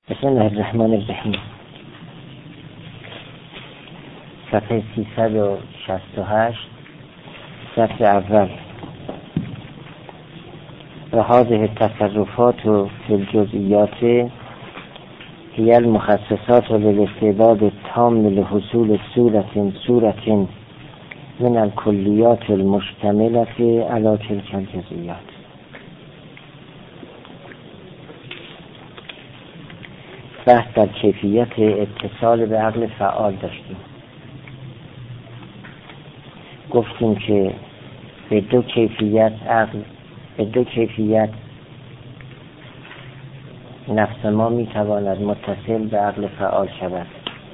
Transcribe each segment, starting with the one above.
بسم الله الرحمن الرحیم. صفحه 368 درس اول. و هذه التصرفات فی الجزئیات هی المخصصات للاستعداد التام لحصول صورة من الکلیات المشتملة علی تلک الجزئیات. بحث در کیفیت اتصال به عقل فعال داشتیم. گفتیم که به دو کیفیت نفس ما میتواند متصل به عقل فعال شود.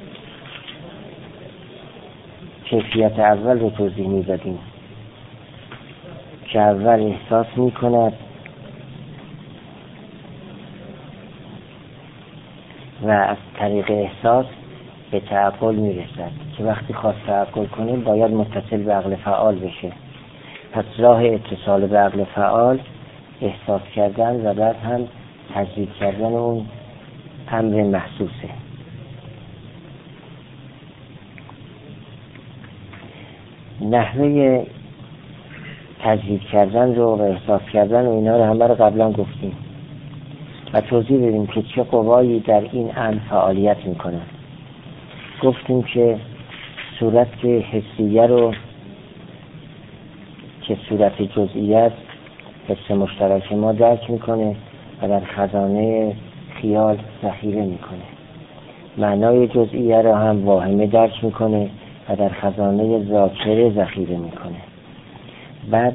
کیفیت اول رو توضیح میدادیم که اول احساس میکند و از طریق احساس به تعقل میرسد که وقتی خواست تعقل کنه باید متصل به عقل فعال بشه. پس راه اتصال به عقل فعال احساس کردن و بعد هم تجدید کردن اون امر محسوسه. نحوه تجدید کردن رو و احساس کردن و اینا رو همه رو قبلا گفتیم و توضیح بدیم که چه قوایی در این امر فعالیت میکنن. گفتیم که صورت حسیه رو که صورت جزئیت حس مشترک ما درک میکنه و در خزانه خیال ذخیره میکنه. معنای جزئیه رو هم واهمه درک میکنه و در خزانه ذاکره ذخیره میکنه. بعد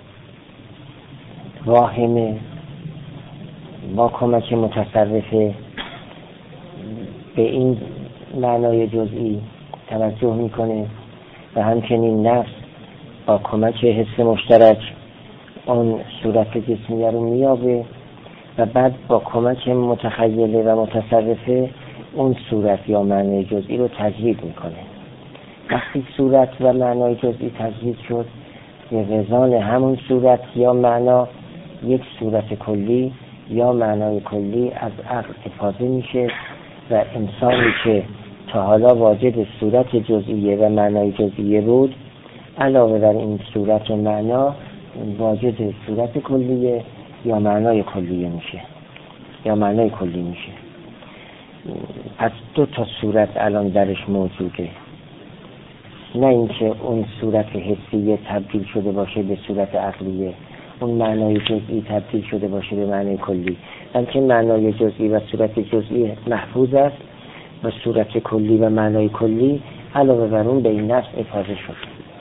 واهمه با کمک متصرفه به این معنای جزئی توجه میکنه و همچنین نفس با کمک حس مشترک اون صورت جسمیه رو میابه و بعد با کمک متخیله و متصرفه اون صورت یا معنای جزئی رو تجدید میکنه. وقتی صورت و معنای جزئی تجدید شد، به وزان همون صورت یا معنا یک صورت کلی یا معنای کلی از عقل افاضه میشه و انسانی که تا حالا واجد صورت جزئیه و معنای جزئیه بود، علاوه بر این صورت و معنا واجد صورت کلیه یا معنای کلیه میشه یا معنای کلی میشه. پس دو تا صورت الان درش موجوده، نه اینکه اون صورت حسیه تبدیل شده باشه به صورت عقلیه، اون معنای جزئی تبدیل شده باشه به معنای کلی، بلکه معنای جزئی و صورت جزئی محفوظ است و صورت کلی و معنای کلی علاوه بر اون به این نفس افاضه شد.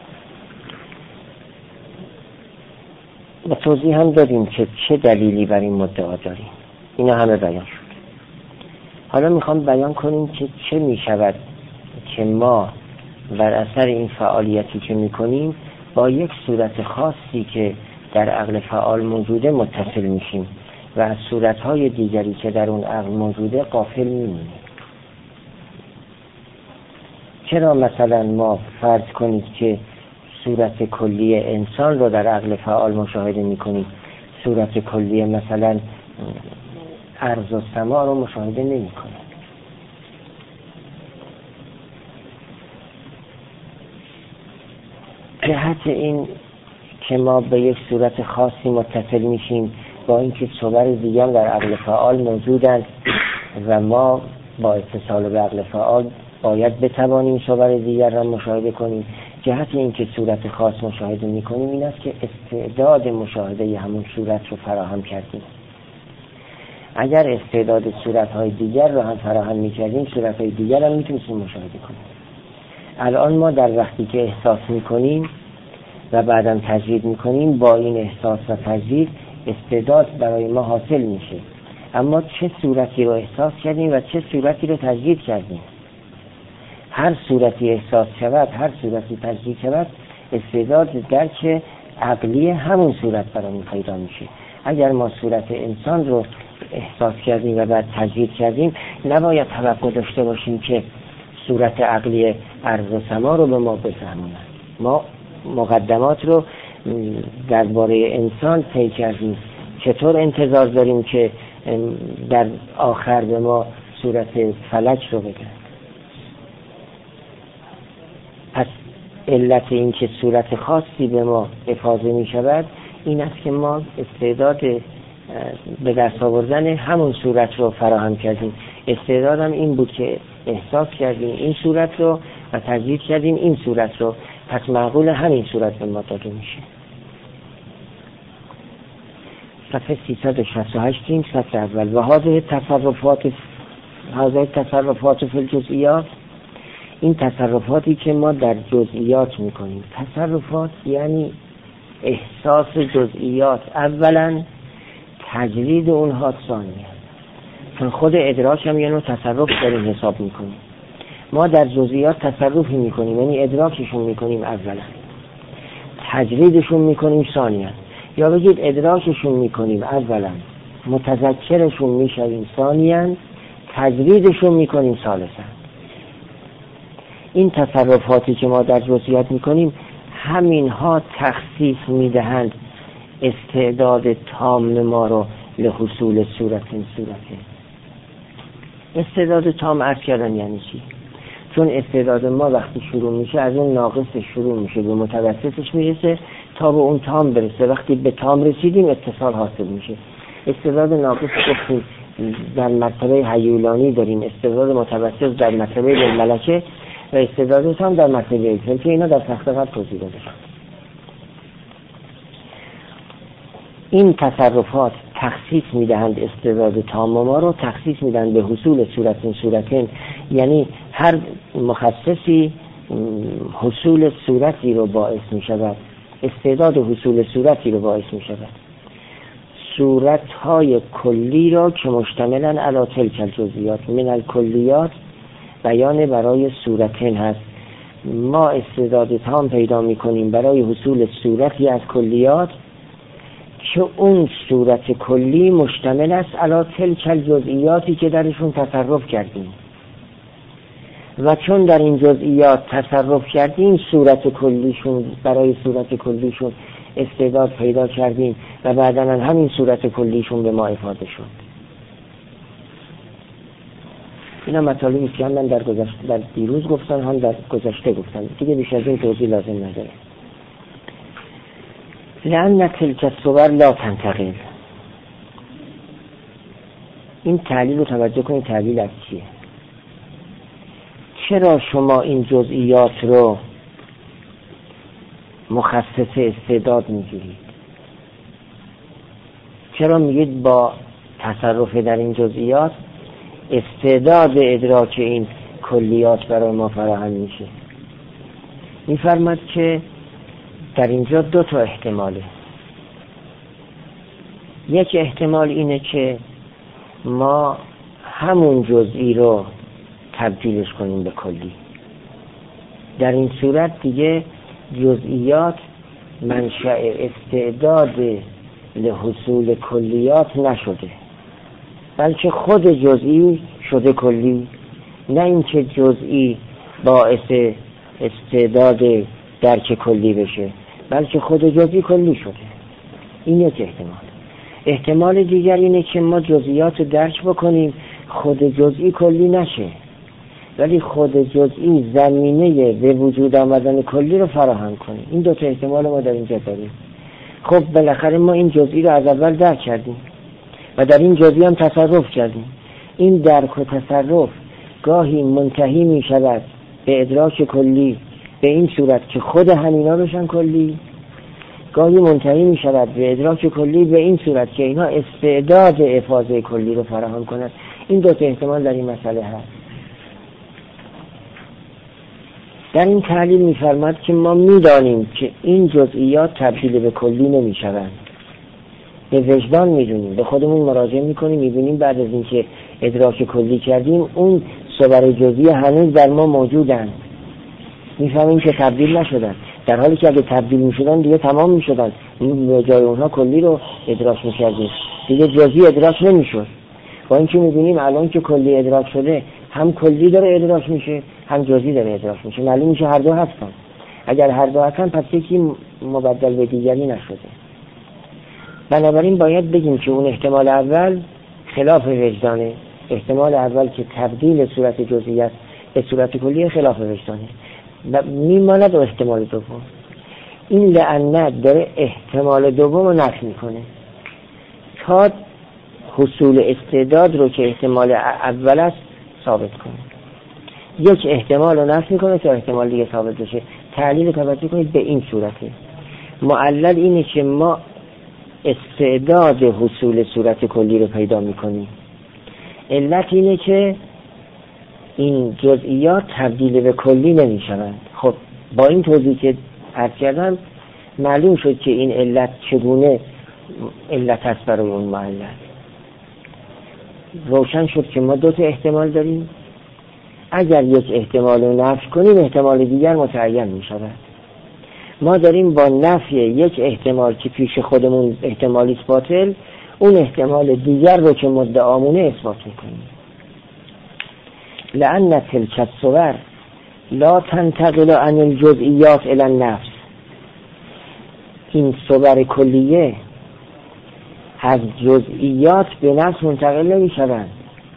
و توضیح هم دادیم که چه دلیلی بر این مدعا داریم. اینا همه بیان شد. حالا میخوام بیان کنیم که چه میشود که ما بر اثر این فعالیتی که میکنیم با یک صورت خاصی که در عقل فعال موجوده متصل میشیم و از صورتهای دیگری که در اون عقل موجوده غافل میمونیم. چرا مثلا ما فرض کنید که صورت کلی انسان رو در عقل فعال مشاهده میکنیم، صورت کلی مثلا ارض و سما رو مشاهده نمیکنیم؟ جهت این که ما به یک صورت خاصی متصل میشیم با اینکه صور دیگر در عقل فعال موجودند و ما با اتصال به عقل فعال باید بتوانیم صور دیگر را مشاهده کنیم. جهت این که صورت خاص مشاهده میکنیم این است که استعداد مشاهده همون صورت رو فراهم کردیم. اگر استعداد صورتهای دیگر رو هم فراهم میکردیم، صورتهای دیگر هم میتونیم مشاهده کنیم. الان ما در وقتی که احساس میکنیم و بعدم تجدید میکنیم، با این احساس و تجدید استعداد برای ما حاصل میشه، اما چه صورتی رو احساس کردیم و چه صورتی رو تجدید کردیم. هر صورتی احساس شود، هر صورتی تجدید شود، استعداد درک عقلی همون صورت برای پیدا میشه. اگر ما صورت انسان رو احساس کردیم و بعد تجدید کردیم، نباید توقع داشته باشیم که صورت عقلی ارض و سما رو به ما بفهمونن. ما مقدمات رو درباره انسان طی کردیم. چطور انتظار داریم که در آخر به ما صورت فلک رو بگن. پس علت این که صورت خاصی به ما افاضه می شود این است که ما استعداد به دست آوردن همون صورت رو فراهم کردیم. استعدادم این بود که احساس کردیم این صورت رو و تجدید کردیم این صورت رو، پس معقول همین صورت به ما داده میشه. صفحه 368 این سطر اول. و هذه تصرفات فی الجزئیات، این تصرفاتی که ما در جزئیات میکنیم. تصرفات یعنی احساس جزئیات اولا، تجرید اونها ثانیا. چون خود ادراک هم یه نوع تصرف داریم حساب میکنیم. ما در جزئیات تصرفی میکنیم، یعنی ادراکشون میکنیم اولا، تجریدشون میکنیم ثانیا. یا بگید ادراکشون میکنیم اولا، متذکرشون میشویم ثانیا، تجریدشون میکنیم ثالثا. این تصرفاتی که ما در جزئیات میکنیم همینها تخصیص میدهند استعداد تام ما رو لحصول صورت. استعداد تام عرض کردن یعنی چی؟ چون استعداد ما وقتی شروع میشه از اون ناقص شروع میشه به متوسطش میرسه تا به اون تام برسه. وقتی به تام رسیدیم اتصال حاصل میشه. استعداد ناقص گفتیم در مرتبه هیولانی داریم، استعداد متوسط در مرتبه ملکه و استعداد تام در مرتبه اکسل که اینا در تخته قبل توضیح داده شد. این تصرفات تخصیص میدهند استعداد تام ما رو، تخصیص میدهند به حصول صورتین، یعنی هر مخصصی حصول صورتی رو باعث میشود، استعداد حصول صورتی رو باعث میشود. صورتهای کلی را که مشتملن علی تلک الجزئیات من الکلیات بیان برای صورتین هست. ما استعداد تام پیدا میکنیم برای حصول صورتی از کلیات که اون صورت کلی مشتمل است علی تلک الجزئیاتی که درشون تصرف کردیم و چون در این جزئیات تصرف کردیم صورت کلیشون، برای صورت کلیشون استعداد پیدا کردیم و بعداً همین صورت کلیشون به ما افاده شد. اینا مطالبی که هم من در دیروز گفتم هم در گذشته گفتم، دیگه بیش از این توضیح لازم نداره. لأن تلك الصور لا تنتقل. این تعلیل رو توجه کنید. تعلیل از چیه؟ چرا شما این جزئیات رو مخصص استعداد میگیرید؟ چرا میگید با تصرف در این جزئیات استعداد ادراک این کلیات برای ما فراهم میشه؟ میفرماد که در اینجا دو تا احتماله. یک احتمال اینه که ما همون جزئی رو تبدیلش کنیم به کلی. در این صورت دیگه جزئیات منشأ استعداد لحصول کلیات نشده، بلکه خود جزئی شده کلی. نه اینکه جزئی باعث استعداد درک کلی بشه، بلکه خود جزئی کلی شده. این یک احتمال. احتمال دیگر اینه که ما جزئیات رو درک بکنیم، خود جزئی کلی نشه، ولی خود جزئی زمینه به وجود آمدن کلی رو فراهم کنه. این دو تا احتمال ما در اینجا داریم. خب بالاخره ما این جزئی رو از اول درک کردیم و در این جزئی هم تصرف کردیم. این درک و تصرف گاهی منتهی می شود به ادراک کلی به این صورت که خود همینا بشن کلی، گاهی منتهی می شود به ادراک کلی به این صورت که اینا استعداد افاضه کلی رو فراهم کنند. این دو تا احتمال در این مسئله هست. در این تعلیل می‌فرماد که ما می‌دانیم که این جزئیات تبدیل به کلی نمی‌شوند. به وجدان می‌دونیم، به خودمون مراجعه می‌کنیم، می‌بینیم بعد از اینکه ادراک کلی کردیم اون صور جزئی هنوز در ما موجودند. می‌فهمیم که تبدیل نشدن، در حالی که اگه تبدیل می‌شدن دیگه تمام می‌شدن. به جای اونها کلی رو ادراک می‌کردیم، دیگه جزئی ادراک نمی‌شد. با اینکه می‌بینیم الان که کلی ادراک شده هم کلی داره ادراک میشه هم جزئی داره ادراک میشه. معلوم میشه هر دو هستن. اگر هر دو هستن پس یکی مبدل به دیگری نشده. بنابراین باید بگیم که اون احتمال اول خلاف وجدانه. احتمال اول که تبدیل صورت جزئیات به صورت کلی خلاف وجدانه و میماند و احتمال دوم. این لعنت داره احتمال دوم رو نفی میکنه تا حصول استعداد رو که احتمال اول است ثابت کنه. یک احتمال رو نفی میکنه تا احتمال دیگه ثابت بشه. تعلیل توجه کنید به این صورته. معلل اینه که ما استعداد حصول صورت کلی رو پیدا میکنیم. علت اینه که این جزئیات تبدیل به کلی نمیشوند. خب با این توضیح که عرض کردم معلوم شد که این علت چگونه علت است برای اون معلل. روشن شد که ما دو تا احتمال داریم. اگر یک احتمال رو نفی کنیم احتمال دیگر متعین می شود. ما داریم با نفی یک احتمال که پیش خودمون احتمالی باطل، اون احتمال دیگر رو که مدعامونه اثبات میکنیم. لأن تلك الصور لا تنتقل عن الجزئیات الی النفس. این صور کلیه از جزئیات به نفس منتقل نمی شوند،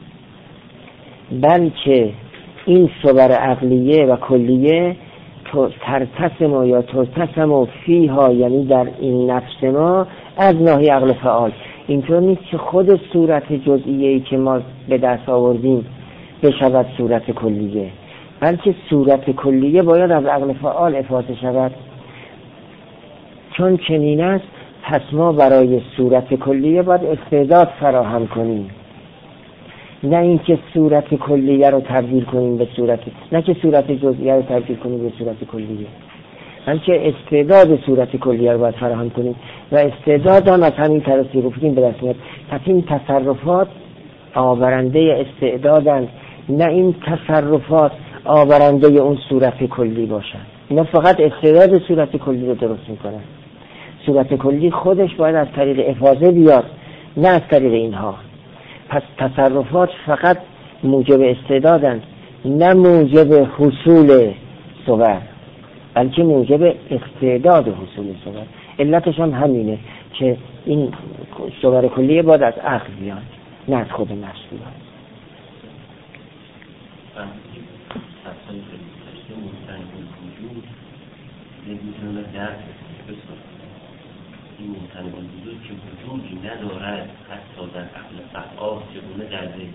بلکه این صور عقلیه و کلیه ترتسم یا ترتسم فیها، یعنی در این نفس ما از ناحیه عقل فعال. اینطور نیست که خود صورت جزئیه‌ای که ما به دست آوردیم بشود صورت کلیه، بلکه صورت کلیه باید از عقل فعال افاضه شود. چون چنین است پس ما برای صورت کلیه باید استعداد فراهم کنیم، نه اینکه صورت کلیه رو تبدیل کنیم به صورت، نه که صورت جزئیه رو تبدیل کنیم به صورت کلیه، بلکه استعداد صورت کلیه رو باید فراهم کنیم و استعداد هم از همین طرفی گفتیم به دست میاد. پس این تصرفات آورنده استعدادن، نه این تصرفات آورنده اون صورت کلی باشن. اینا فقط استعداد صورت کلی رو درست میکنن. صورت کلی خودش باید از طریق افاضه بیاد، نه از طریق اینها. پس تصرفات فقط موجب استعدادن، نه موجب حصول صور، بلکه موجب استعداد حصول صور. علتش هم همینه که این صور کلیه باید از عقل بیاد، نه از خود نفس بیاد. این ممتنع الوجود که وجودی ندارد حتی در عقل فعال چگونه در ذهن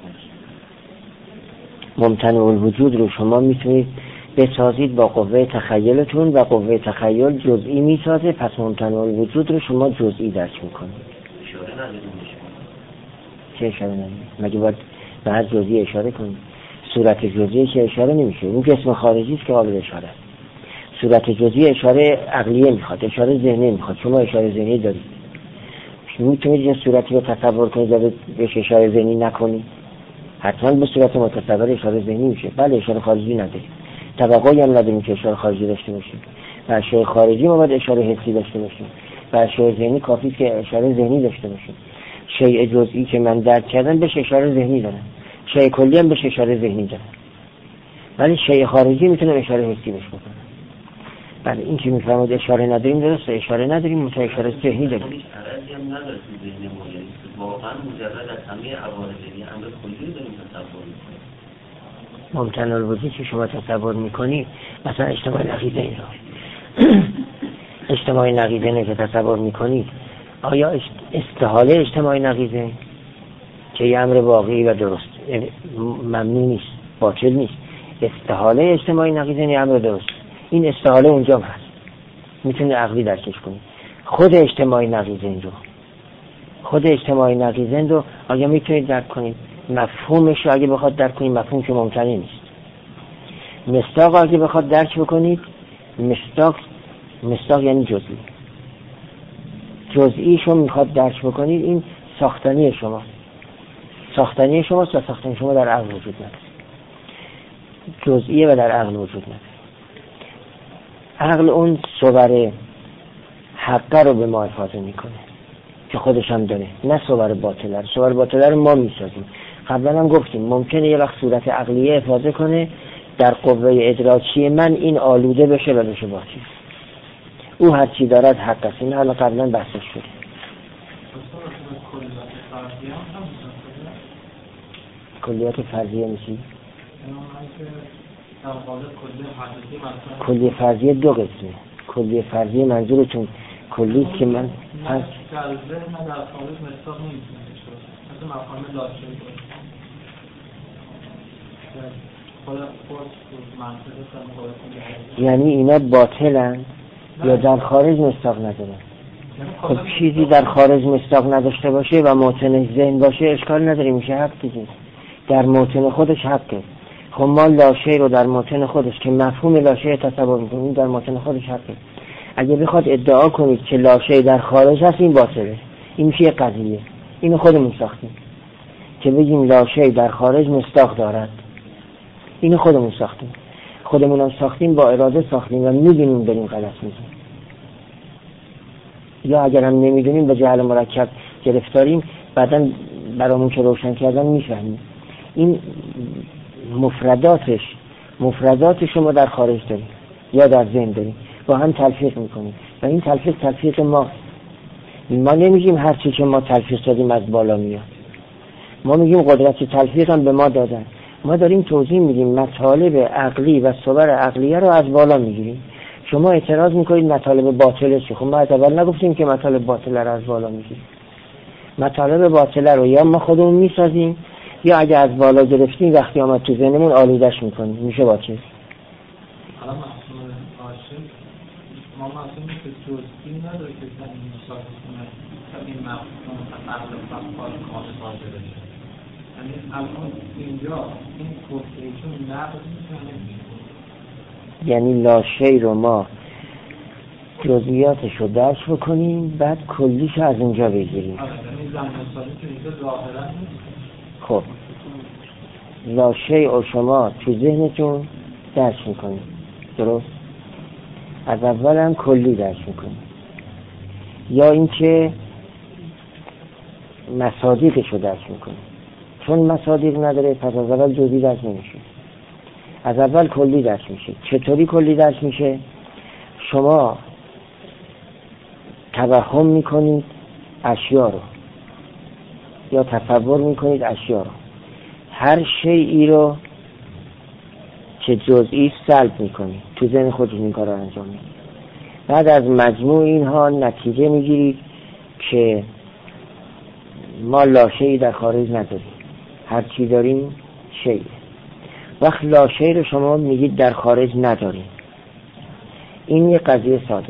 نشد. ممتنع الوجود رو شما میتونید بسازید با قوه تخیلتون و قوه تخیل جزئی میسازه، پس ممتنع الوجود رو شما جزئی درک میکنید. اشاره نداریم چه اشاره نداریم؟ مگه باید به هر جزئی اشاره کنید؟ صورت جزئی که اشاره نمیشه، اون جسم خارجی است که قابل اشاره است. صورت جزئی اشاره عقلیه میخواد، اشاره ذهنی میخواد. شما اشاره ذهنی دارید، شما میتونید یه صورتی رو تصور کنید و بهش اشاره ذهنی نکنید؟ حتما به صورت متصور اشاره ذهنی میشه. بله اشاره خارجی ندارید، توقعی هم نداریم که اشاره خارجی داشته باشیم. و اشاره خارجی ما باید اشاره حسی داشته باشیم و اشاره ذهنی کافی که اشاره ذهنی داشته باشیم. شیء جزئی که من درک کردم بهش اشاره ذهنی دارم، شیء کلی هم بهش اشاره ذهنی دارم، ولی شیء خارجی میتونه اشاره حسی بهش بکنه. بله این که میفرماد اشاره نداریم درسته، اشاره نداریم، مثلا اشاره ذهنی داریم. هیچ عرضی هم نداره تو ذهن ما، یعنی واقعا مجرد از همه عوارض امر کلی داریم تصور میکنیم. ممتنع الوجود که شما تصور میکنید، مثلا اجتماع نقیضه این را اجتماع نقیضه نه که تصور میکنید، آیا استحاله اجتماع نقیضه که یه امر واقعی و درست ممنوع نیست، باطل نیست، استحاله اجتماع نقیضه نه امر درست، این استحاله اونجا هست، میتونه عقلی درکش کنید. خود اجتماع نقیضه رو آیا میتونید درک کنید؟ مفهومش رو اگه بخواد درک کنید، مفهوم که ممکنه نیست. مصداق اگه بخواد درک بکنید، مصداق یعنی جزئیشو میخواد درک بکنید، این ساختنی شماست و ساختنی شما در عقل وجود نداره، جزئیه و در عقل وجود نداره. عقل اون صور حقه رو به ما افاضه میکنه که خودش هم داره، نه صور باطله. صور باطله رو ما میسازیم. قبلا هم گفتیم ممکنه یه وقت صورت عقلیه افاضه کنه، در قوه ادراکی من این آلوده بشه و بشه باطل. او هر چی دارد حق است. این حالا قبلا بحثش شد. کلیات فرضیه میشی. کلیه فرضیه دو قسمه. کلیه فرضیه منظورتون کلی که من در ذهن در خارج مصداق نمیتونه بشه، مثل مفهوم لاشه یعنی اینا باطلن یا در خارج مصداق ندارن؟ خب چیزی در خارج مصداق نداشته باشه و موطن ذهن باشه اشکال نداره، میشه حق دیگه، در موطن خودش حقه. خب ما لاشه رو در موطن خودش که مفهوم لاشه تصور میکنیم در موطن خودش حقه. اگه بخواد ادعا کنید که لاشه در خارج هست این باطله، این میشه قضیه. اینو خودمون ساختیم که بگیم لاشه در خارج مصداق دارد، اینو خودمون ساختیم. خودمون هم ساختیم، با اراده ساختیم و میدونیم بریم غلط میگیم، یا اگر هم نمیدونیم به جهل مرکب گرفتاریم، بعداً برامون که روشن کردن میفهمیم. این مفردات شما در خارج داریم یا در ذهن داریم، با هم تلفیق میکنیم و این تلفیق ما نمیگیم هر چی که ما تلفیق دادیم از بالا میاد، ما میگیم قدرت تلفیق هم به ما دادن. ما داریم توضیح میدیم مطالب عقلی و صور عقلیه رو از بالا میگیریم. شما اعتراض میکنید مطالب باطله چی؟ خب ما از اول نگفتیم که مطالب باطله رو از بالا میگیریم. مطالب باطله رو یا ما خودمون میسازیم یا اگه از بالا گرفتیم وقتی آمد تو ذهنمون آلودش میکنیم، میشه باطل. ما مفهومی که جزئی نداره که این مساعد کنه این مفهوم عقل فقال کامل حاضر بشه. یعنی الان اینجا این توصیهشون نقض میکنه، یعنی لاشه رو ما جزئیاتش رو درک بکنیم بعد کلیش از اونجا بگیریم. یعنی زن مساعدی که اینجا ظاهرا نیست. خب لاشه رو شما تو ذهنتون درک میکنید، درست؟ از اول هم کلی درک میکنیم، یا اینکه مصادیقش رو درک میکنیم. چون مصادیق نداره پس از اول جزئی درک نمیشه، از اول کلی درک میشه. چطوری کلی درک میشه؟ شما توهم میکنید اشیا رو یا تصور میکنید اشیا رو، هر شیئی رو که جزئی سلب میکنید، تو ذهن خودتون این کار رو انجام میدید. بعد از مجموع اینها نتیجه میگیرید که ما لاشه‌ای در خارج نداریم، هر چی داریم شیء. وقت لاشه‌ای رو شما میگید در خارج نداریم، این یه قضیه صادقه.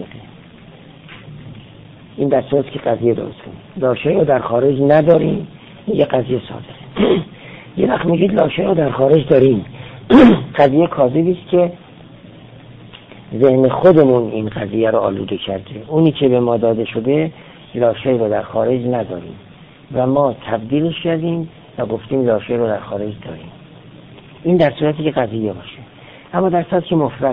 این در صورتی که قضیه درست کنید، لاشه‌ای رو در خارج نداریم، یه قضیه صادقه. یه وقت میگید لاشه‌ای رو در خارج داریم، قضیه کاذبی است که ذهن خودمون این قضیه رو آلوده کرده. اونی که به ما داده شده لاشه‌ای رو در خارج نداریم و ما تبدیلش کردیم و گفتیم لاشه‌ای رو در خارج داریم. این در صورتی که قضیه باشه. اما در صورتی که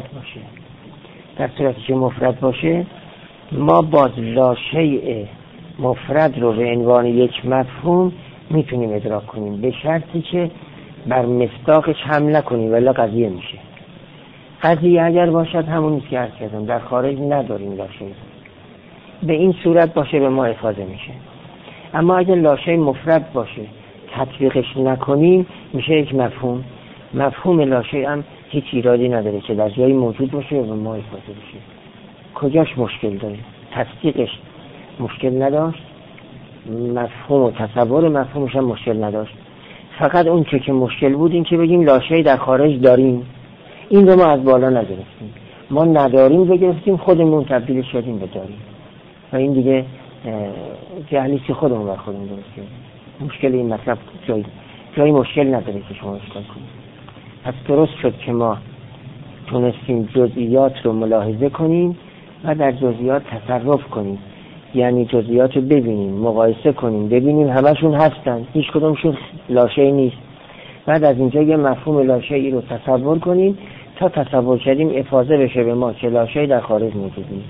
مفرد باشه ما باز لاشه‌ای مفرد رو به عنوان یک مفهوم میتونیم ادراک کنیم، به شرطی که بر مصداقش حمله کنیم ولی قضیه میشه. قضیه اگر باشد همونی که عرض کردم در خارج نداریم لاشه، به این صورت باشه به ما افاده میشه. اما اگر لاشه مفرد باشه تطبیقش نکنیم میشه یک مفهوم لاشه هم هیچ ایرادی نداره که در جایی موجود باشه و به ما افاده بشه. کجاش مشکل داره؟ تصدیقش مشکل نداشت، مفهوم و تصور مفهومش هم مشکل نداشت. فقط اون که مشکل بود این که بگیم لاشه‌ای در خارج داریم، این رو ما از بالا نگرفتیم. ما نداریم بگرفتیم، خودمون تبدیلش شدیم به داریم و این دیگه جهلی که خودمون بر خودمون درست کردیم. مشکل این مطلب جایی مشکل نداره که شما اشکال کنید. پس درست شد که ما تونستیم جزئیات رو ملاحظه کنیم و در جزئیات تصرف کنیم، یعنی جزئیات رو ببینیم، مقایسه کنیم، ببینیم همشون هستن، هیچ کدومشون لاشه‌ای نیست. بعد از اینجا یه مفهوم لاشه‌ای رو تصور کنیم تا تصور کردیم افاضه بشه به ما که لاشه‌ای در خارج موجود نیست،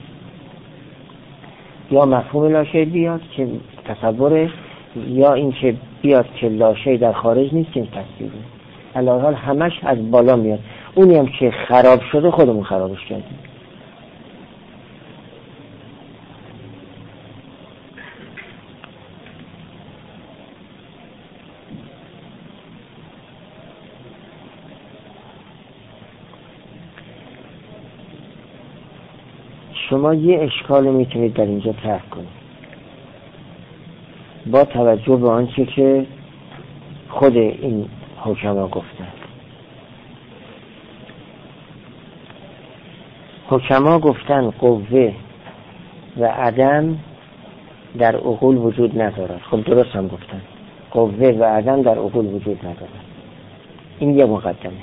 یا مفهوم لاشه‌ای بیاد که تصوره، یا این که بیاد که لاشه‌ای در خارج نیست که تصویره. علاوه همش از بالا میاد. اونی هم که خراب شده خودمون خرابش کردیم. شما یه اشکال میتونید در اینجا طرح کنید با توجه به آنچه که خود این حکما گفتن. حکما گفتن قوه و عدم در عقول وجود ندارد. خب درست هم گفتن، قوه و عدم در عقول وجود ندارد. این یه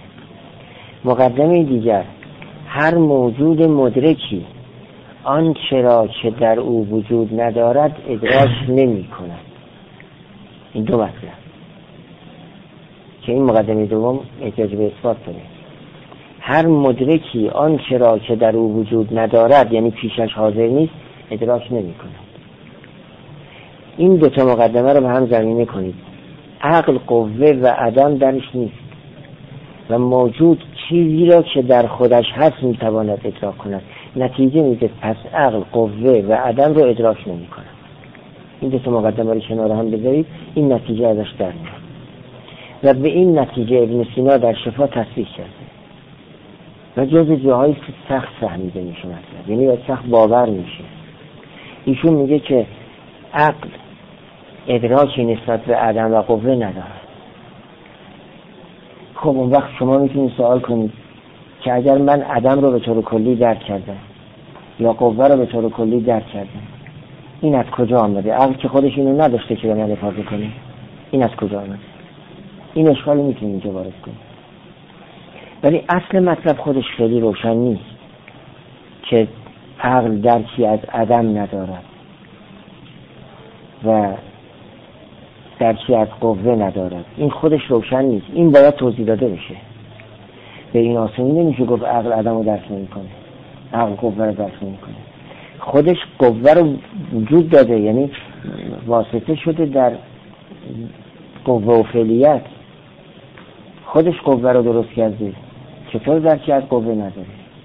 مقدمه دیگر، هر موجود مدرکی آن چرا که در او وجود ندارد ادراک نمی کند. این دو مطلب که این مقدمه دوم احتیاج به اثبات داره. هر مدرکی آن چرا که در او وجود ندارد، یعنی پیشش حاضر نیست، ادراک نمی کند. این دوتا مقدمه رو به هم زمینه کنید. عقل قوه و عدم درش نیست و موجود چیزی را که در خودش هست میتواند ادراک کند. نتیجه میده پس عقل قوه و عدم رو ادراک نمی کند. این دوتا مقدمه رو کنار هم بذارید، این نتیجه ازش در میاد و به این نتیجه ابن سینا در شفا تصریح کرده و جز جاهایی که سخت فهمیده میشه مثلا، یعنی باید سخت باور میشه. ایشون میگه که عقل ادراکی نسبت به عدم و قوه نداره. خب اون وقت شما میتونید سوال کنید که اگر من عدم رو به طور کلی درک کردم یا قوه رو به طور کلی درک کردم، این از کجا آمده؟ عقل که خودش اینو نداشته که به من افاده کنه، این از کجا آمده؟ این اشکال میتونید اینجا وارد کنید. ولی اصل مطلب خودش خیلی روشن نیست که عقل درکی از عدم ندارد و درکی از قوه ندارد. این خودش روشن نیست، این باید توضیح داده بشه. به این آسانی نمیشه گفت عقل عدم رو درک نمیکنه، عقل قوه رو درک نمیکنه. خودش قوه رو وجود داده، یعنی واسطه شده در قوه و فعلیت، خودش قوه رو درست کرده، چطور درکی از قوه نداره؟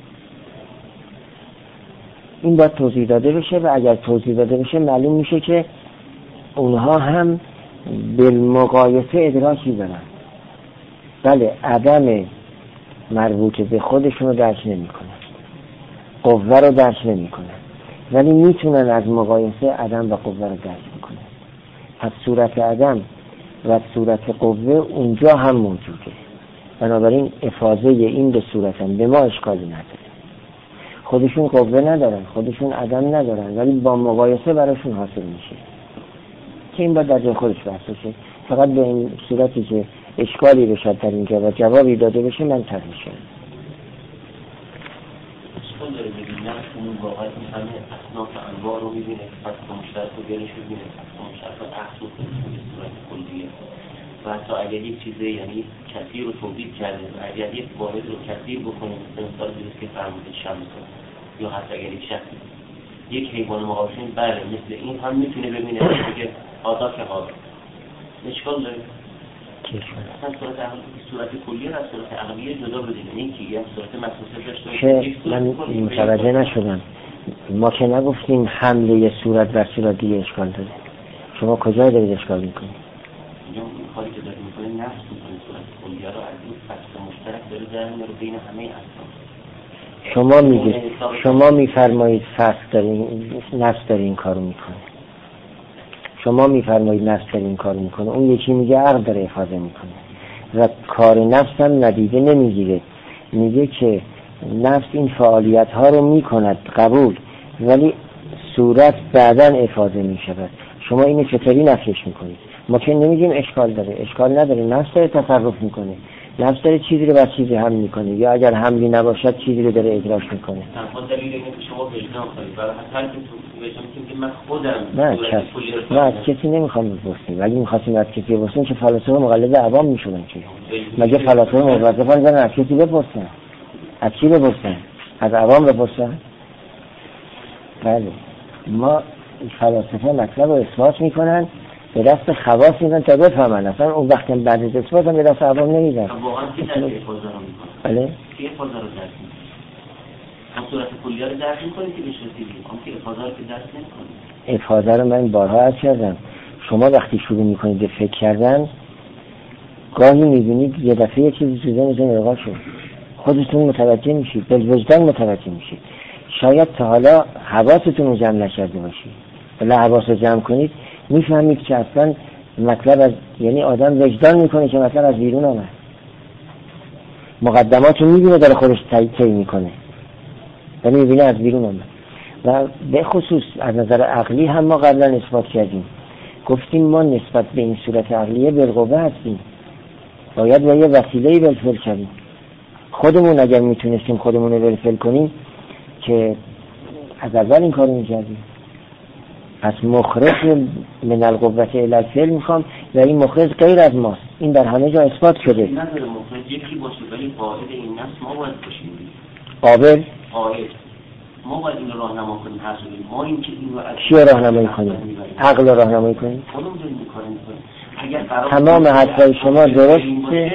این باید توضیح داده بشه و اگر توضیح داده بشه معلوم میشه که اونها هم بالمقایسه ادراکی دارن. بله عدم مربوط به خودشون رو درک نمی کنن، قوه رو درک نمی کنن، ولی میتونن از مقایسه عدم و قوه رو درک بکنن. پس صورت عدم و صورت قوه اونجا هم موجوده، بنابراین افاضه این دو صورت هم به ما اشکالی نداره. خودشون قوه ندارن، خودشون عدم ندارن، ولی با مقایسه براشون حاصل میشه که این باید در جای خودش بحث بشه. فقط به این صورتی که اشکالی بشد در اینجا و جوابی داده بشه من طرح شدم. اشکال داره بگیم نه اون واقعا همه اصناف انواع رو میبینه، پس مشترک رو گرش میبینه، پس مشترک رو اخص رو کنه صورت کلیه و حتی اگر یک چیزه یعنی کثیر رو تولید کرده و اگر یک واحد رو کثیر بکنه مثال درست که فرمودید شمس یا حتی اگر یک شخص یک حیوان مقابلشون بله مثل این هم میتونه ببینه که آزاد که حاضر اشکال داره. اصلا صورت کلیه و صورت عقلیه جدا بدیم، این که یک صورت مخصوصه داشته که من متوجه نشدم. ما که نگفتیم حمله صورت و صورت دیگه اشکال داره. شما کجا دارید اشکال میکنید؟ اینجا کاری که دارید میکنید نفس میکنید صورت کلیه رو از این فصل مشترک داره در میاره بین همه اصلا. شما میگید، شما میفرمایید فصل داره، نفس داره این کارو میکنه. شما میفرمایید نفس داره این کارو میکنه، اون یکی میگه عقل داره افاضه میکنه و کار نفس هم ندیده نمیگیره. میگه که نفس این فعالیت ها رو میکند، قبول، ولی صورت بعداً افاضه میشود. شما اینو چطوری نفیش میکنید؟ ما که نمیگیم اشکال داره، اشکال نداره، نفس داره تصرف میکنه، نفس داره چیزی رو بر چیزی حمل میکنه، یا اگر حملی نباشد چیزی رو داره ادراک میکنه. تنها دلیل اینه که شما وجدان کنید، برای هر کی تو وجدان که من خودم نه از کسی نمیخوام بپرسیم، ولی میخواستیم از کسی بپرسیم که فلاسفه مقلد عوام میشدن که مگه فلاسفه موظفن زن از کسی بپرسن؟ از کی بپرسن؟ از عوام بپرسن؟ بله ما فلاسفه مطلب رو اثبات میکنن، به دست خواص میدن تا بفهمن، اصلا اون وقتی بعد از اثبات هم به دست عوام نمیدن. واقعا کی درک افاضه رو میکنه؟ بله کی افاضه رو درک میکنه؟ هم صورت کلیه رو درک میکنه که بهش رسیدیم، هم که افاضه رو که درک نمیکنه. افاضه رو من بارها عرض کردم. شما وقتی شروع میکنید به فکر کردن، گاهی میبینید یه دفعه یه چیزی تو ذهنتون القا شد، خودتون متوجه میشید، به وجدان متوجه میشید. شاید تا حالا حواستون رو جمع نکرده باشید، ولی حواس رو جمع کنید میفهمید که اصلا مطلب از، یعنی آدم وجدان میکنه که مطلب از بیرون آمد، مقدمات رو میبینه داره خودش طی میکنه و میبینه از بیرون آمد. و به خصوص از نظر عقلی هم ما قبلا اثبات کردیم، گفتیم ما نسبت به این صورت عقلیه بالقوه هستیم، باید با یه وسیله‌ای بالفعل کنیم. خودمون اگر میتونستیم خودمون رو بالفعل کنیم که از اول این کارو میکردیم. پس مخرج من القوة الی الفعل میخوام و این مخرج غیر از ماست، این در همه جا اثبات شده. نداره مخرج یکی باشه ولی قائل این نفس ما باید باشیم. قابل ما باید این رو راهنما کنیم، هر جوری ما این که این رو چی راهنمایی کنیم؟ عقل راهنمایی کنیم. خودمون داریم این کارو میکنیم. اگر تمام حرفای شما درسته،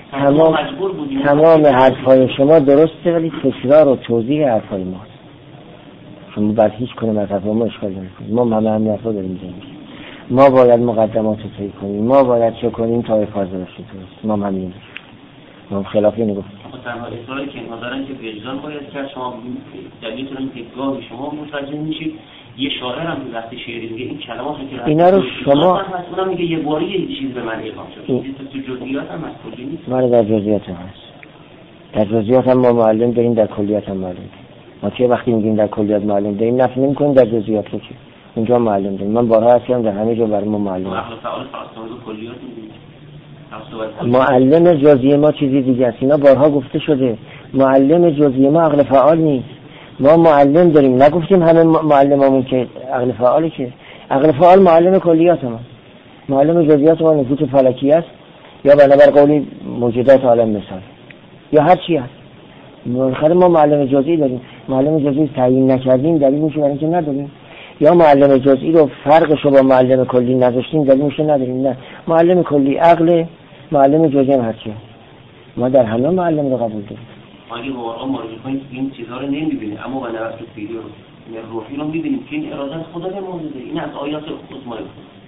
تمام حرفای شما درسته، ولی تکرار و توضیح حرفای ماست. شما بر هیچ کنه مذهب ما اشکال نمی‌کنه، ما همه حرفا داریم می‌زنیم. ما باید مقدمات رو طی کنیم، ما باید چه کنیم تا افاضه بشه درست. ما همین ما خلاف اینو گفتیم. تنها اصراری که اینها دارن که وجدان باید کرد. شما دلیلتون که گاهی شما متوجه میشید یه شاعر هم وقتی شعری میگه این کلماتی که اینا رو شما اونم میگه یه باری یه چیز به من الهام شد. تو جزئیات هم مسئولی نیست. ما در جزئیات هم هست. در جزئیات هم ما معلم داریم، در کلیات هم معلم. ما که وقتی میگیم در کلیات معلم داریم نفی نمی‌کنیم در جزئیات رو که اونجا معلم داریم. من بارها هستم در همه جا برای ما معلم. عقل فعال فاصله کلیات میگیم. معلم جزئی ما چیزی دیگه است. اینا بارها گفته شده. معلم جزئی ما عقل فعال نیست. ما معلم داریم، نگفتیم همه معلمامون که عقل فعاله، که عقل فعال معلم کلیات ما، معلم جزئیات ما نفوت فلکی است یا بنابر قولی موجودات عالم مثال یا هر چی هست. بالاخره ما معلم جزئی داریم. معلم جزئی تعیین نکردیم دلیل میشه برای اینکه نداریم، یا معلم جزئی رو فرقش رو با معلم کلی نذاشتیم دلیل میشه نداریم. نه، معلم کلی عقل، معلم جزئی هم هرچی. ما در همه معلم رو قبول داریم. اگه واقعا ما این چیزا رو نمی‌بینیم، اما به نظر فیلی رو روحی رو می‌بینیم که این اراده از خدا به ما داده. این از آیات خود ما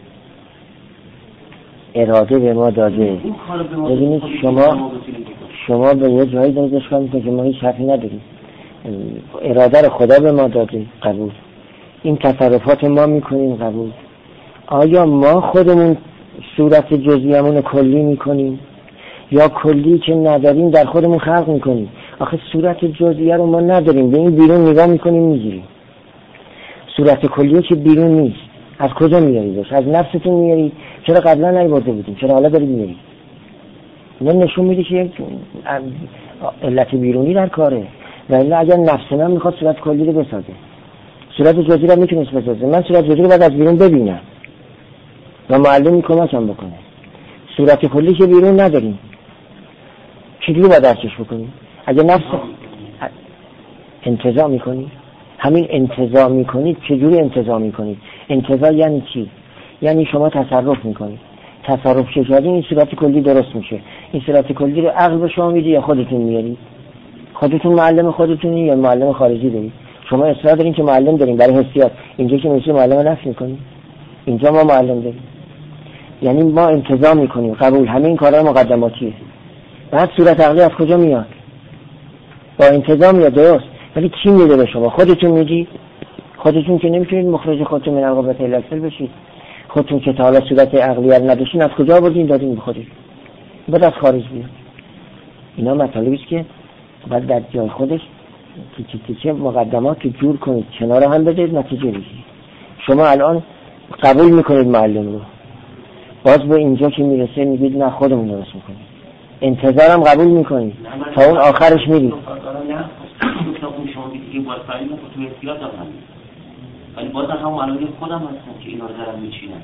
اراده به ما داده. ببینید شما به یه جایی دارید اشکال میکنید که ما هیچ حرفی نداریم. اراده رو خدا به ما داده، قبول. این تصرفات ما میکنیم، قبول. آیا ما خودمون صورت جزئیمون کلی میکنیم یا کلی که نداریم در خودمون خلق میکنیم؟ آخه صورت جزئیه رو ما نداریم، به این بیرون نگاه میکنیم میگیریم. صورت کلیه که بیرون نیست، از کجا میاریدش؟ از نفستون میارید. چرا قبلا نیاورده بودیم؟ چرا حالا دارید میارید؟ این نشون میده که علت بیرونی در کاره. و الا اگر نفسنا میخواد صورت کلی رو بسازه، صورت جزئی رو میتونه بسازه. من صورت جزئی رو بعد از بیرون ببینم و معلم کمکم بکنه. صورت کلی که بیرون نداریم، چجوری باید درکش بکنیم؟ اگه نفس انتزاع میکنید، همین انتزاع میکنید، چجوری انتزاع میکنید؟ انتزاع یعنی چی؟ یعنی شما تصرف میکنید. تصرف که کردین این صورت کلی درست میشه. این صورت کلی رو عقل به شما میده یا خودتون میارید؟ خودتون معلم خودتونی یا معلم خارجی دارید؟ شما اصرار دارین که معلم دارین برای حسیات، اینجا که میشه معلم نفی میکنید. اینجا ما معلم داریم، یعنی ما انتزاع میکنیم، قبول. همه این کارا مقدماتیه. بعد صورت عقلی از کجا میاد؟ با انتزاع میاد، درست. ولی کی میده به شما؟ خودتون میگی؟ خودتون که نمیتونید مخرج خودتون من القوة الی الفعل بشید. خودتون که تا حالا صورت عقلیه نداشتین، از کجا آوردین دادین به خودتون؟ بعد از خارج بیاد. اینا مطالبی است که بعد در جای خودش تیکه مقدمات رو جور کنید، کنار هم بذارید، نتیجه بگیرید. شما الان قبول میکنید معلم رو، باز به اینجا که میرسه میگید نه خودمون درست میکنیم. انتظارم قبول میکنید تا اون آخرش میرید. شما دیگه باید فریم تو احتیاط دارم، ولی باز هم معلومه خودم هستم که اینا رو دارم میچینم.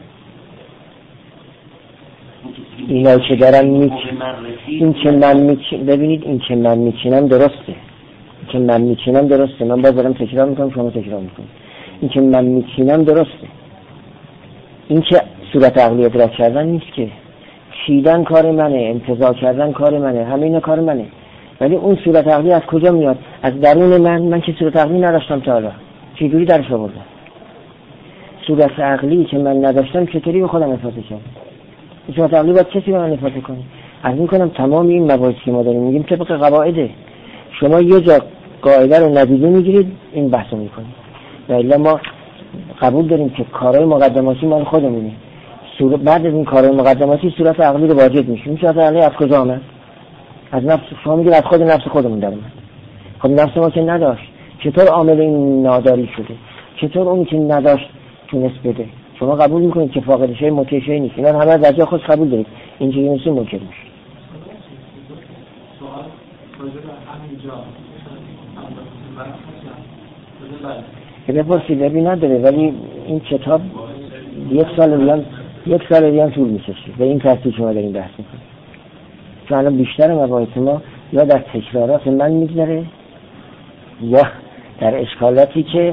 اینا که دارم این که من ببینید این که من میچینم درسته، که من میچینم درسته. من باز دارم تکرار میکنم، شما تکرار میکنید. این که من میچینم درسته. این که صورت عقلی ادراک کردن نیست، که چیدن کار منه، انتزاع کردن کار منه، همه اینا کار منه. ولی اون صورت عقلی از کجا میاد؟ از درون من که صورت عقلی نداشتم تا حالا، چجوری درش آوردم؟ صورت عقلی که من نداشتم چطوری به خودم افاضه کردم؟ صورت عقلی باید کسی به من افاضه کنه. از این کنم تمام این مباحثی که ما داریم میگیم طبق قواعده. شما یه جا قاعده رو ندیده میگیرید این بحثو میکنید. و الا ما قبول داریم که کارهای مقدماتی مال خودمونه. بعد از این کارهای مقدماتی صورت عقلی رو واجد میشه. صورت عقلی از کجا آمد؟ از نفس شما میگید از خود نفس خودمون در اومد. خب نفس ما که نداشت، چطور عامل این ناداری شده؟ چطور اون که نداشت تونست بده؟ شما قبول میکنید که فاقد شی مطیع شی نیست. اینا همه از خود قبول دارید. اینجوری نیست منکر میشه. سوال راجع به همینجا که بپرسید ببین نداره، ولی این کتاب یک سال دیگه طول میکشه به این ترتیب شما دارین بحث میکنید. چون الان بیشتر مباحث ما یا در تکرارات من میگذره یا در اشکالاتی که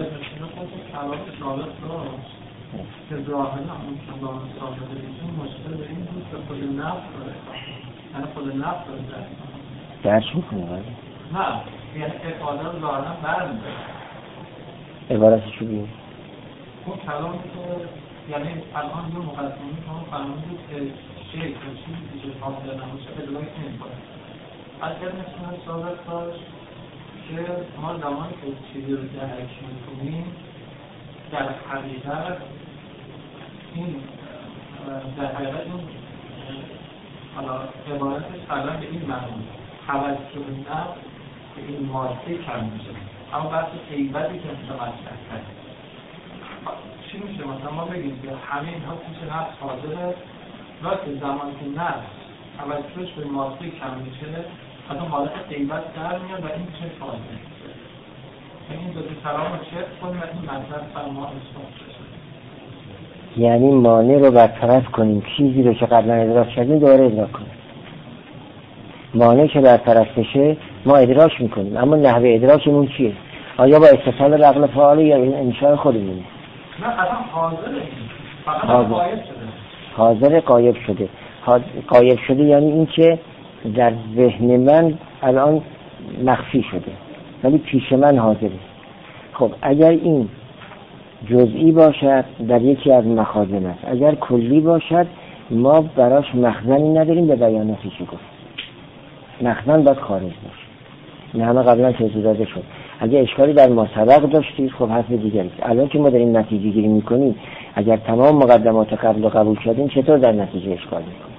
که ظاهرا اون کلام صاحب این مشکل به این بود که خود نفس یعنی خود نفس رو درش میکنه. نه یعنی افاده رو ظاهرا برمی‌داره. عبارتش رو بیاریم اون کلام که یعنی الان یه مقدمه شما فرمودید که شیخ و چیزی که حاضر نباشه ادراک نمی‌کنه. از ابن سینا ثابت داشت که ما زمانی که چیزی رو درک می‌کنیم در حقیقت این در حقیقت این حالا عبارتش حالا به این معنی توجه نفس به این ماده کم میشه. اما بحث غیبتی که میشه مطرح کرد چی میشه؟ مثلا ما بگیم که همه اینها پیش نفس حاضره، راست زمان که نفس توجهش به ماده کم میشه از اون حالت غیبت در میاد و این میشه حاضر. این دو کلام رو چک کنیم و این مطلب برای ما اثبات بشه. یعنی مانع رو برطرف کنیم، چیزی رو که قبلا ادراک کردیم دوباره ادراک کنیم. مانع که برطرف بشه ما ادراک میکنیم، اما نحوه ادراکمون چیه؟ آیا با اتصال به عقل فعاله یا این انشاء خودمونه؟ نه اصلا حاضره این فقط غایب شده. حاضر غایب شده یعنی این که در ذهن من الان مخفی شده ولی پیش من حاضره. خب اگر این جزئی باشد در یکی از مخازن است، اگر کلی باشد ما براش مخزنی نداریم به بیاناتی که گفت. مخزن باید خارج باشه. این همه قبلا توضیح داده شد. اگر اشکالی در ما سبق داشتید خب حرف دیگری. الان که ما داریم نتیجه گیری میکنیم اگر تمام مقدمات قبل رو قبول کردیم چطور در نتیجه اشکال میکنیم؟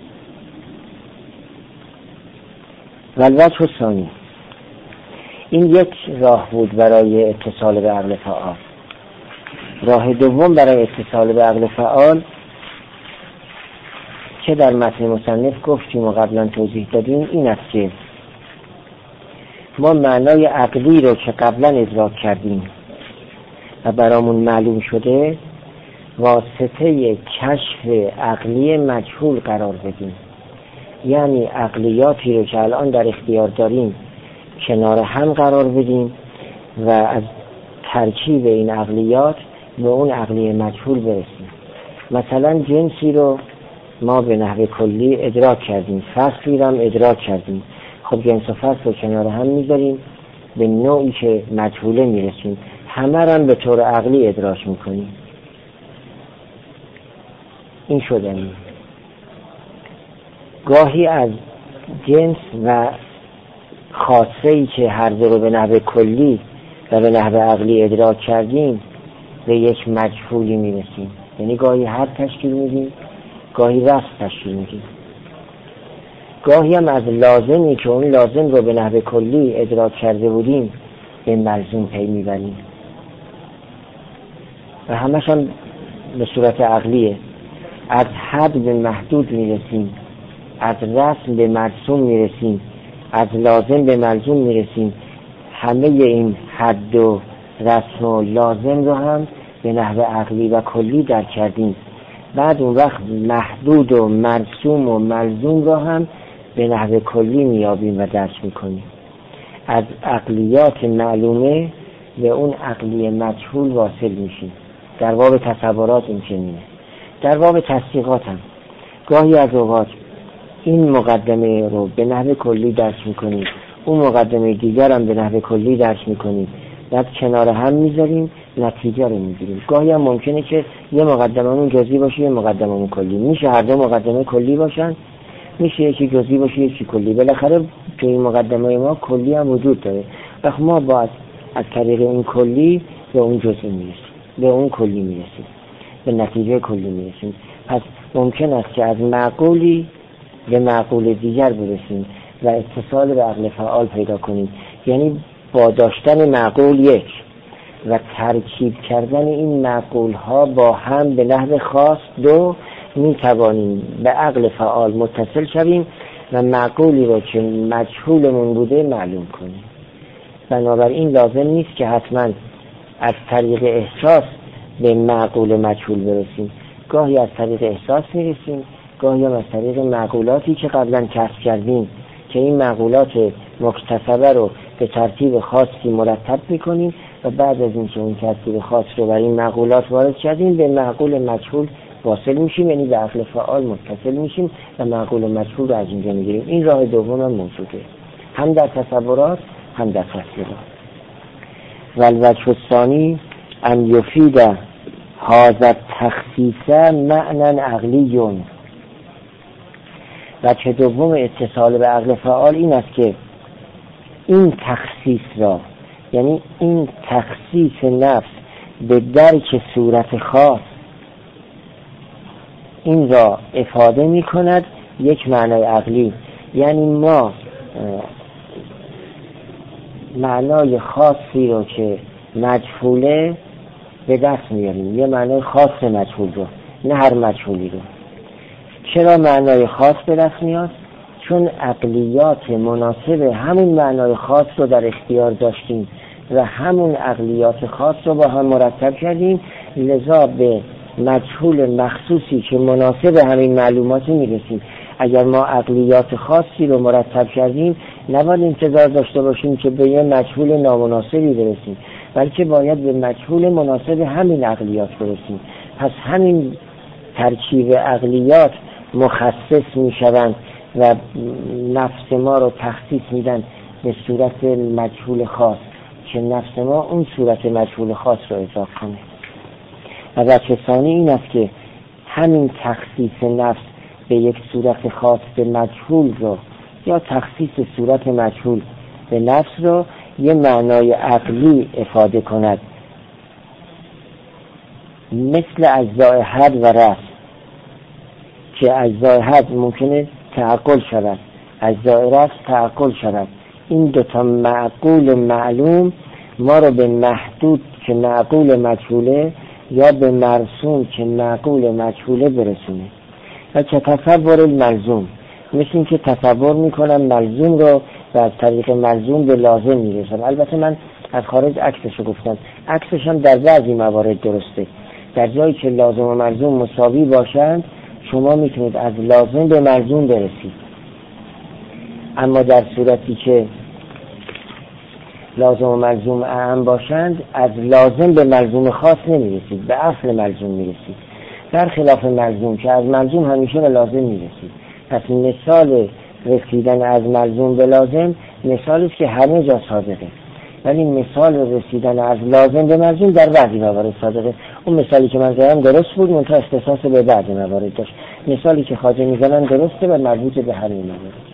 والوجه الثانی، این یک راه بود برای اتصال به عقل فعال. راه دوم برای اتصال به عقل فعال که در متن مصنف گفتیم و قبلا توضیح دادیم این است که ما معنای عقلی رو که قبلا ادراک کردیم و برامون معلوم شده واسطه کشف عقلی مجهول قرار بدیم. یعنی عقلیاتی رو که الان در اختیار داریم کنار هم قرار بدیم و از ترکیب این عقلیات به اون عقلی مجهول برسیم. مثلا جنسی رو ما به نحو کلی ادراک کردیم، فصلی رو هم ادراک کردیم. خب جنس و فصل رو کنار هم میذاریم به نوعی که مجهوله میرسیم، همه رو هم به طور عقلی ادراک میکنیم. این شدنی. گاهی از جنس و خاصه‌ای که هر دو رو به نحو کلی و به نحو عقلی ادراک کردیم به یک مجهولی میرسیم. یعنی گاهی حد تشکیل میدیم، گاهی وصف تشکیل میدیم. گاهی هم از لازمی که اون لازم رو به نحو کلی ادراک کرده بودیم به ملزوم پی میبریم و همش هم به صورت عقلیه. از حد به محدود میرسیم، از رسم به مرسوم میرسیم، از لازم به ملزوم میرسیم. همه این حد و رسم و لازم رو هم به نحو عقلی و کلی درک کردیم. بعد اون وقت محدود و مرسوم و ملزوم رو هم به نحو کلی میابیم و درک میکنیم. از عقلیات معلومه به اون عقلی مجهول واصل میشیم. در باب تصورات این چنینه. در باب تصدیقات هم گاهی از اوقات این مقدمه رو به نحو کلی درک میکنیم، اون مقدمه دیگر هم به نحو کلی درک میکنیم، بعد کنار هم میذاریم نتیجه رو میگیریم. گاهی هم ممکنه که یه مقدمه جزئی باشه یه مقدمه کلی. میشه هر دو مقدمه کلی باشن، میشه یکی جزئی باشه یکی کلی. بالاخره تو این مقدمه ما کلی هم وجود داره. وقت ما باید از طریق این کلی به اون جزئی میرسیم، به اون کلی میرسیم، به نتیجه کلی میرسیم. پس ممکن است که از معقولی به معقول دیگر برسیم و اتصال به عقل فعال پیدا کنیم. یعنی با داشتن معقول یک و ترکیب کردن این معقول ها با هم به نحو خاص دو، می توانیم به عقل فعال متصل شویم و معقولی رو که مجهولمون بوده معلوم کنیم. بنابراین لازم نیست که حتما از طریق احساس به معقول مجهول برسیم. گاهی از طریق احساس میرسیم، گاهی هم از طریق معقولاتی که قبلا کسب کردیم که این معقولات مکتسبه رو به ترتیب خاصی مرتب میکنیم و بعد از اینکه اون ترتیب خاص رو بر این معقولات وارد کردیم به معقول مجهول واصل میشیم، یعنی به عقل فعال متصل میشیم و معقول مجهول رو از اینجا میگیریم. این راه دوم هم موجوده، هم در تصورات هم در تصویرات. والوجه الثانی ان یفید هذا التخصیص معنی عقلی. وجه دوم اتصال به عقل فعال این است که این تخصیص را، یعنی این تخصیص نفس به درک صورت خاص، این را افاده می کند یک معنای عقلی. یعنی ما معنای خاصی رو که مجهوله به دست میاریم، یه معنای خاص مجهول رو، نه هر مجهولی رو. چرا معنای خاص به دست میاد؟ چون عقلیات مناسب همون معنای خاص رو در اختیار داشتیم و همون عقلیات خاص رو با هم مرتب کردیم، لذا به مجهول مخصوصی که مناسب همین معلومات میرسیم. اگر ما عقلیات خاصی رو مرتب کردیم نباید انتظار داشته باشیم که به یه مجهول نامناسبی برسیم، بلکه باید به مجهول مناسب همین عقلیات برسیم. پس همین ترکیب عقلیات مخصص میشوند و نفس ما رو تخصیص میدن به صورت مجهول خاص که نفس ما اون صورت مجهول خاص رو اضافه کنه. و وجه ثانی این است که همین تخصیص نفس به یک صورت خاص به مجهول رو یا تخصیص صورت مجهول به نفس رو یه معنای عقلی افاده کند، مثل اجزای حد و رس که اجزای حد ممکنه تعقل شود، اجزای رس تعقل شود. این دوتا معقول معلوم ما رو به محدود که معقول مجهوله یا به مرسوم که معقول مجهوله برسونه. و که تصور ملزوم، مثل این که تصور میکنم ملزوم رو و از طریق ملزوم به لازم میرسم. البته من از خارج عکسشو گفتم، عکسش هم در بعضی موارد درسته. در جایی که لازم و ملزوم مساوی باشند شما میتونید از لازم به ملزوم برسید، اما در صورتی که لازم و ملزوم اعم باشند از لازم به ملزوم خاص نمیرسید، به اصل ملزوم میرسید، در خلاف ملزوم که از ملزوم همیشه به لازم میرسید. پس مثال رسیدن از ملزوم به لازم مثالی است که همه جا صادقه، ولی مثال رسیدن از لازم به ملزوم در بعضی موارد صادقه. اون مثالی که من زدم درست بود، منتها اختصاص به بعضی موارد داشت. مثالی که خواجه میزنن درسته و مربوط به همه موارد.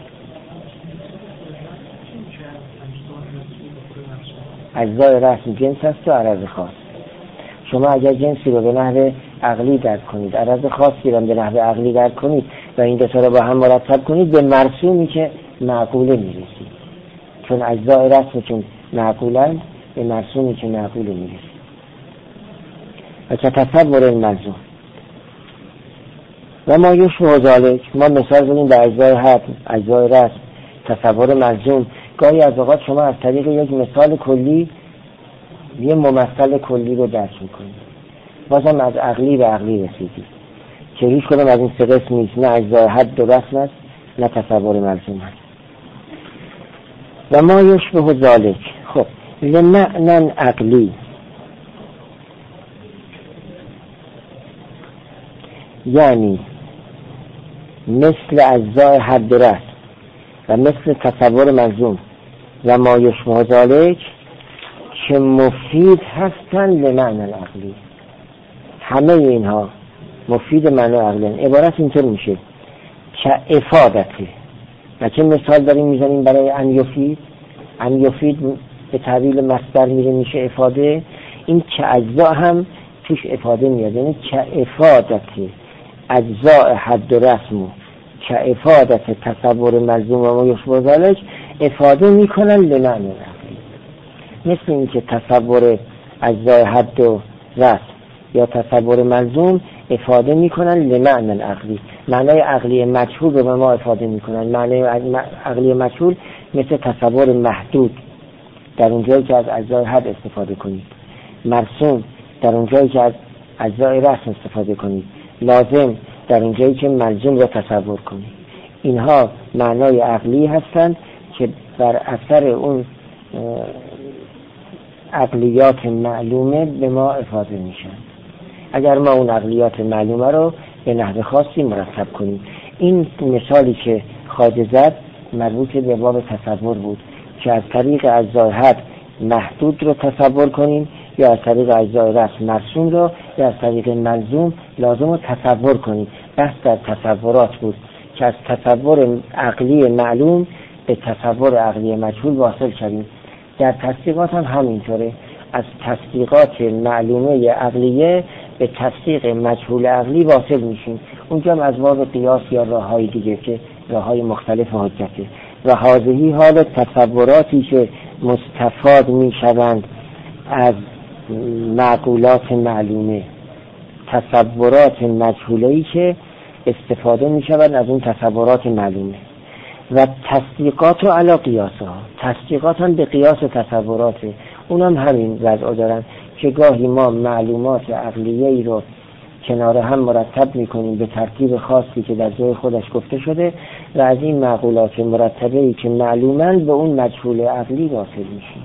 اجزای رسم جنس است و عرض خاص. شما اگر جنسی رو به نحو عقلی درک کنید، عرض خاصی رو به نحو عقلی درک کنید و این دو تا رو با هم مرتب کنید به مرسومی که معقوله میرسید. چون اجزای رسم چون معقولن به مرسومی که معقوله میرسید. و که تصور الملزوم و ما یشبه ذلک، ما مثال زدیم به اجزای حد، اجزای رسم، تصور ملزوم. گاهی از اوقات شما از طریق یک مثال کلی یه ممثل کلی رو درک میکنید، بازم از عقلی به عقلی رسیدید که هیچ کدوم از این سه قسم نیست، نه اجزای حد و رسم است نه تصور ملزوم است. و ما یشبه ذلک، خب لمعنى عقلی، یعنی مثل اجزای حد و رسم و مثل تصور ملزوم و ما یشبه ذلک که مفید هستن لمعنى عقلی. همه اینها مفید معنی عقلی. عبارت اینطور میشه که افادته. و چه مثال داریم میزنیم برای ان یفید؟ ان یفید به تعبیل مصدر میره میشه افاده، این که اجزا هم توش افاده میاد، یعنی که افادت اجزاء حد و رسم و که افادت تصور ملزوم و ما یشبه ذلک افاده میکنن لمعنی عقلی. مثل این که تصور اجزاء حد و رسم یا تصور ملزوم افاده میکنن لمعنی عقلی، معنای عقلی مجهول رو به ما افاده میکنن. معنای عقلی مجهول مثل تصور محدود در اونجایی که از اجزای حد استفاده کنید، مرسوم در اونجایی که از اجزای رسم استفاده کنید، لازم در اونجایی که ملزوم رو تصور کنید. اینها معنای عقلی هستند که بر اثر اون عقلیات معلومه به ما افاده میشن. اگر ما اون عقلیات معلومه رو به نحو خاصی مرتب کنیم. این مثالی که خواجه زد مربوط به باب تصور بود که از طریق اجزای حد محدود رو تصور کنیم یا از طریق اجزای رسم مرسوم رو یا از طریق ملزوم لازم رو تصور کنیم. بحث در تصورات بود که از تصور عقلی معلوم به تصور عقلی مجهول واصل شدیم. در تصدیقات هم همینطوره، از تصدیقات معلومه عقلیه به تصدیق مجهول عقلی واصل میشیم. اونجا هم از باب قیاس یا راههای دیگه که راههای مختلف حجته. و هذه حال تصوراتی که مستفاد میشوند از معقولات معلومه، تصورات مجهوله‌ای که استفاده میشوند از اون تصورات معلومه. و تصدیقات و علی قیاسها، تصدیقات هم به قیاس تصوراته. اونم همین وضع دارن که گاهی ما معلومات عقلیه‌ای رو کنار هم مرتب میکنیم به ترتیب خاصی که در جای خودش گفته شده و از این معقولات مرتبه‌ای که معلومند به اون مجهول عقلی واصل میشیم.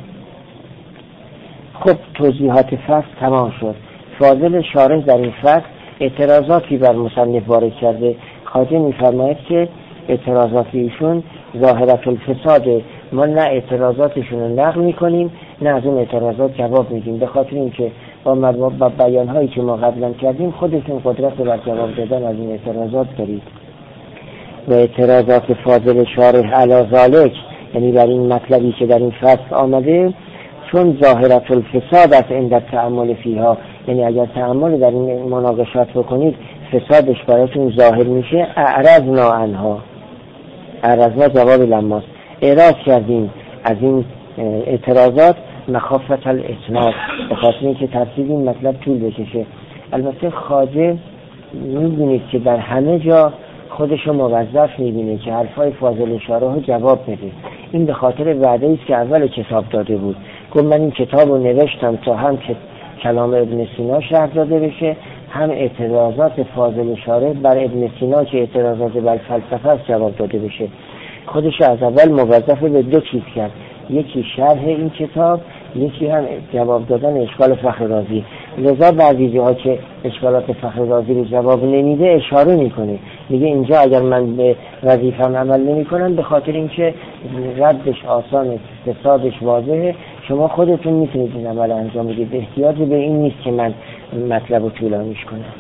خب توضیحات فصل تمام شد. فاضل شارح در این فصل اعتراضاتی بر مصنف وارد کرده. خواجه میفرماید که اعتراضات ایشون ظاهرت الفساد، ما نه اعتراضاتشون رو نقل میکنیم نه از اون اعتراضات جواب میدیم، به خاطر اینکه با بیانهایی که ما قبلا کردیم خودتون قدرت بر جواب دادن از این اعتراضات دارید. و اعتراضات فاضل شارح علی ذالک، یعنی بر این مطلبی که در این فصل آمده، چون ظاهرت الفساد است عند التأمل فیها، یعنی اگر تأمل در این مناقشات بکنید فسادش براتون ظاهر میشه. اعرضنا عنها، اعرضنا جواب لماست، اعراض کردیم از این اعتراضات مخافت الاسناد، به خاطر اینکه تفصیل این مطلب طول بکشه. البته خواجه میبینید که در همه جا خودشو موظف میبینه که حرفای فاضل شارح جواب بده. این به خاطر وعده است که اول کتاب داده بود، گفت من این کتاب رو نوشتم تا هم که کلام ابن سینا شرح داده بشه، هم اعتراضات فاضل شارح بر ابن سینا که اعتراضات بر فلسفه است جواب داده بشه. خودش از اول موظف به دو چیز کرد، یکی شرح این کتاب، یکی هم جواب دادن اشکال فخر رازی. لذا بعضی جاها که اشکالات فخر رازی رو جواب نمیده اشاره میکنه، میگه اینجا اگر من به وظیفه‌ام عمل نمیکنم به خاطر اینکه ردش آسانه، فسادش واضحه، شما خودتون میتونید این عمل انجام بدید، احتیاجی به این نیست که من مطلب رو طولانیش کنم.